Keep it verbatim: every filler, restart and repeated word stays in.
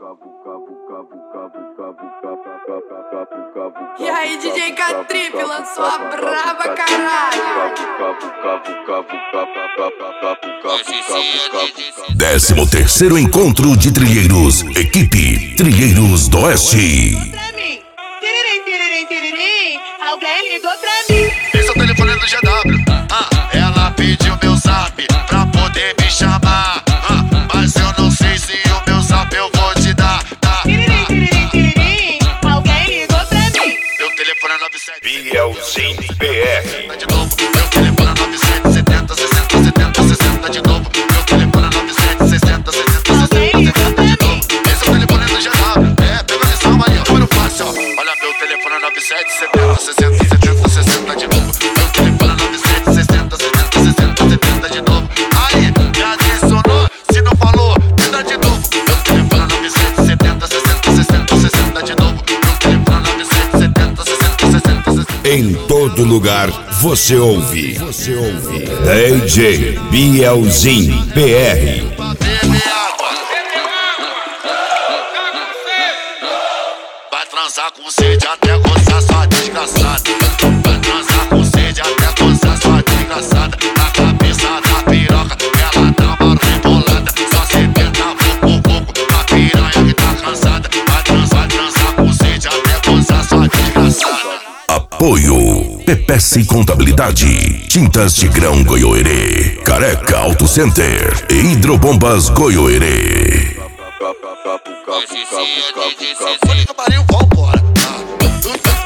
E aí, D J K-Trip lançou a braba, caralho. Décimo terceiro encontro de trilheiros, equipe Trilheiros do Oeste. Tiririm, tiririm, tiririm, alguém ligou pra mim. Esse é o telefone do G W. Ah, ela pediu meu zap pra poder me chamar. Ah, mas eu não sei se o meu zap eu vou te dar. Tá, Tiririm, tiririm, tiririm, alguém ligou pra mim. meu telefone é nove sete Bielzinho P R. de novo. Meu telefone é nove sete setenta sessenta setenta sessenta de novo. Meu telefone é nove sete sessenta sessenta sessenta setenta de novo. Esse é o telefone do G W. É, pega a lição, Maria, número fácil, ó. Olha, meu telefone é nove sete setenta sessenta setenta sessenta de novo. Meu telefone é nove sete sessenta setenta sessenta setenta de novo. Aí, me adicionou, se não falou, me dá de novo. Meu telefone é nove sete setenta sessenta sessenta sessenta de novo. Meu telefone é nove sete setenta sessenta sessenta sessenta. Em todo lugar você ouve. Você ouve. D J Bielzinho P R. Bebe água. Vai transar com sede até gozar sua desgraçada. Vai transar com sede até gozar sua desgraçada. Na cabeça da piroca, ela dá uma rebolada. Só se tenta pouco, pouco, a piranha que tá cansada. Vai transar, transar com sede até gozar sua desgraçada. Apoio P P S Contabilidade, Tintas de Grão Goiôerê, Careca Auto Center e Hidrobombas Goiôerê. Puta que pariu, vambora.